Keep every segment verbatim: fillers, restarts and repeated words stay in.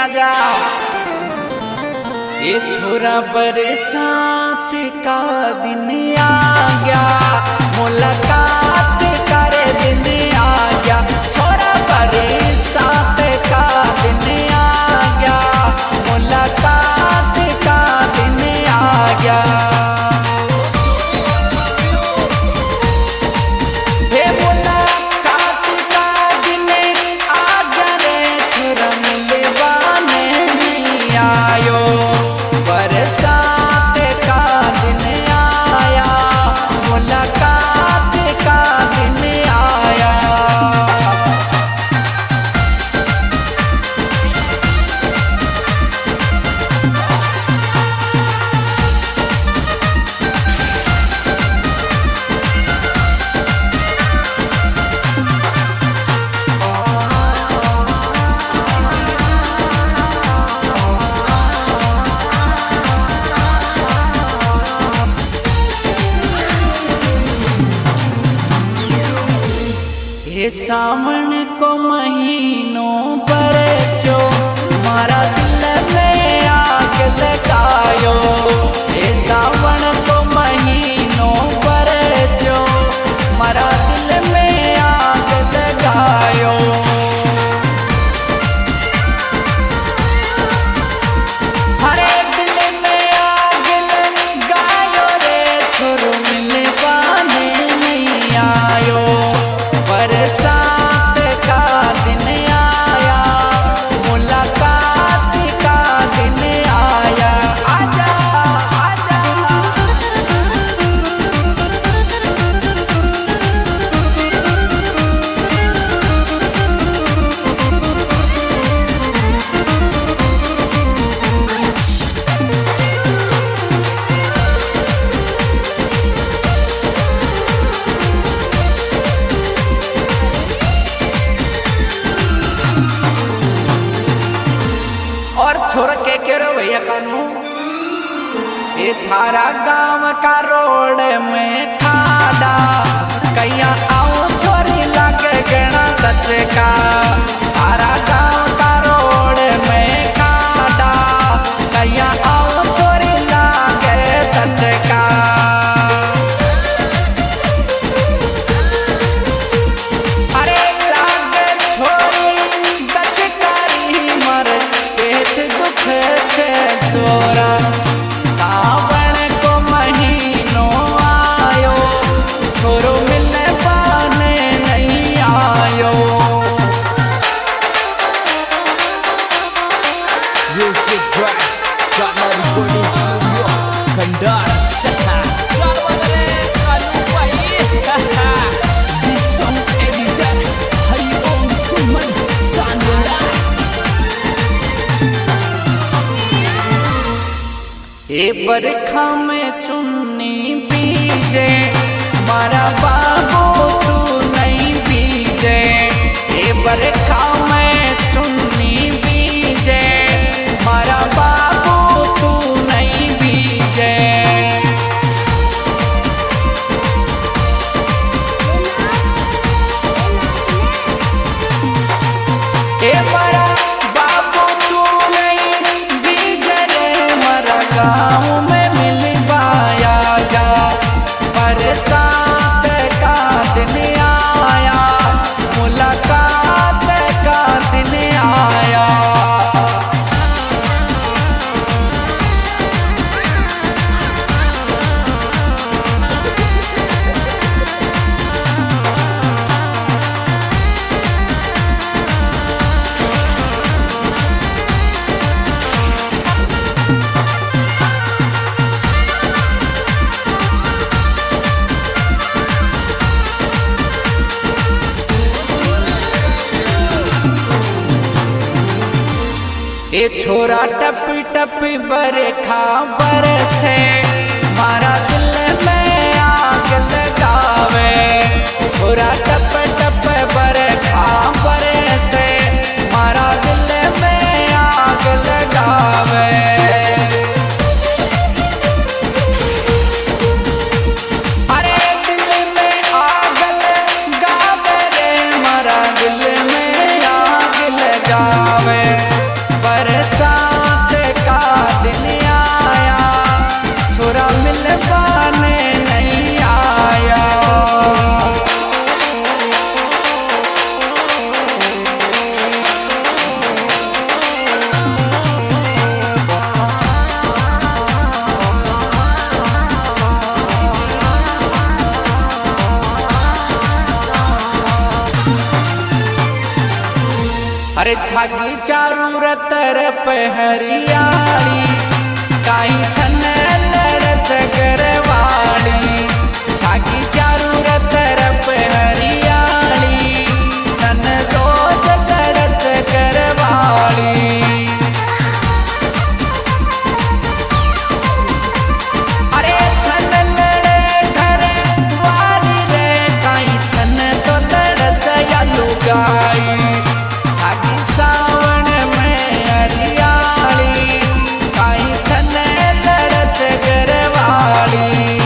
आजा। ये छोरा बरसात का दिन आ गया, मुलाकात करे दिन आ गया। छोरा बरसात का दिन आ गया, मुलाकात का दिन आ गया। ये सावन को महीनों बरस्यो, मारा दिल में आग लगायो। ये सावन को महीनों बरस्यो, मारा दिल में आग लगायो। हरे दिल में आग लगायो रे, छोरो मिले पाने नहीं आयो। बरसात का दिन आया, मुलाकात का दिन आया। आजा आजा और छोर के केरो भैया कानू, ये थारा गांव का रोड में खाड़ा, कैया आओ छोरी लागे गणा दचका। थारा गांव का रोड में खाड़ा, कैया आओ छोरी लागे दचका। अरे लागे छोरी दचकारी मर दुख से छोरा। सावन को महीनों आयो, छोरो मिलने पाने नहीं आयो। Music Bright, got my recording studio, Kandar Saka. This song edited, Hari Om Suman Sandela. ये बरखा में चुन्नी बीजे, मारा बाबू तू नहीं बीजे। ये बरखा में चुन्नी बीजे, मारा बाबू तू नहीं बीजे। ये मारा बाबू तू नहीं बीजे रे, मारा गाँव में मिल पाया जा। बरसात का दिन आया, मुलाकात का दिन आया। ये छोरा टपी टपी बरखा बरसे, मारा दिल में आग लगावे। छोरा टप टप बरखा बरसे, मारा दिल में आग लगावे। अरे दिल में आग लगावे रे, मारा दिल में आग लगावे। बरसात अरे छागी चारू रतर पे हरियाली काई थन लड़त गरवाली छागी चारू रतर पे हरियाली तन रोज लड़त गरवाली अरे थन लड़े घर वाली रे काई थन तो लड़त या लुगाई सावन में हरियाली काई थन लड़त गरवाली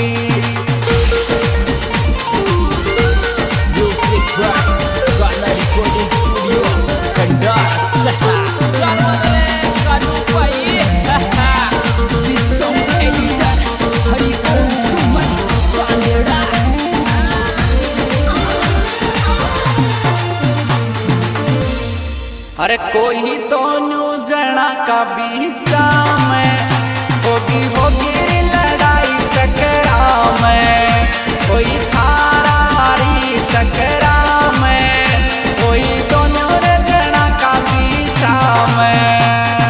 अरे कोई दोनों जना का बीचा में होगी होगी लड़ाई चकरा में कोई थारारी चकरा में कोई दोनों जना का बीचा में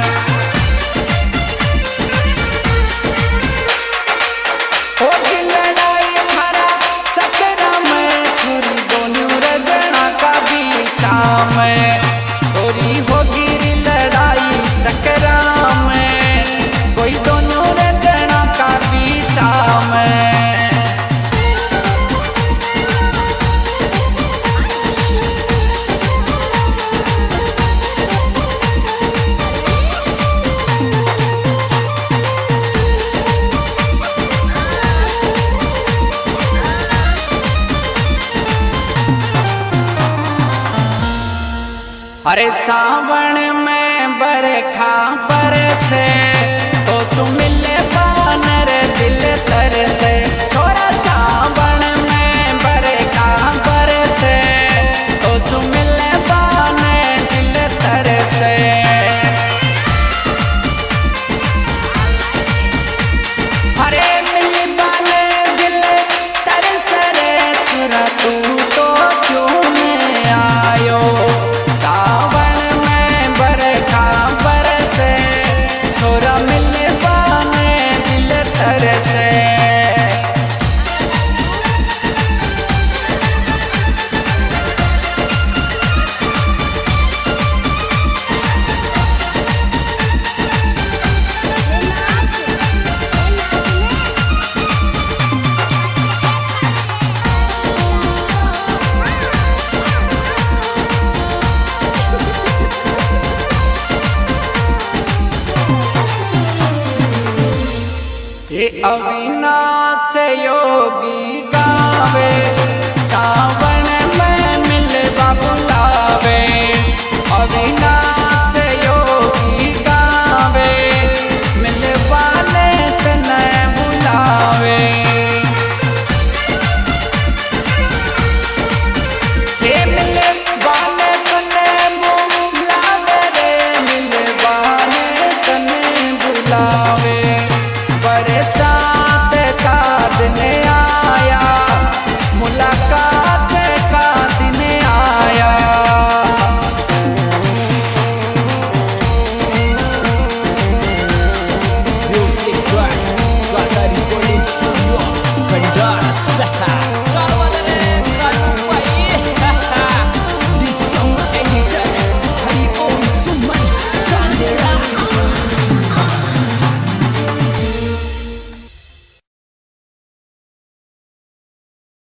होगी लड़ाई थारा चकरा में छोरी दोनों जना का बीचा में छोरी होगी लड़ाई चकरा में कोई दोनों जना का बीचा में अरे सावन में बरखा बरसे तो सुमिले बानर दिल तरसे छोरा सावन में बरखा बरसे तो सुमिले बानर दिल तरसे अरे मिली बाने दिल तरसे रे छोरा तू तो क्यों नहीं आयो सावन में बरखा बरसे छोरा मिले बाने दिल तरसे ये अविनाश योगी गावे सावन में मिलवा बुलावे अविनाश योगी गावे मिलवा ने तने बुलावे ये मिलवा ने तने बुलावे रे मिलवा ने तने बुलावे बरसात का दिन आया मुलाकात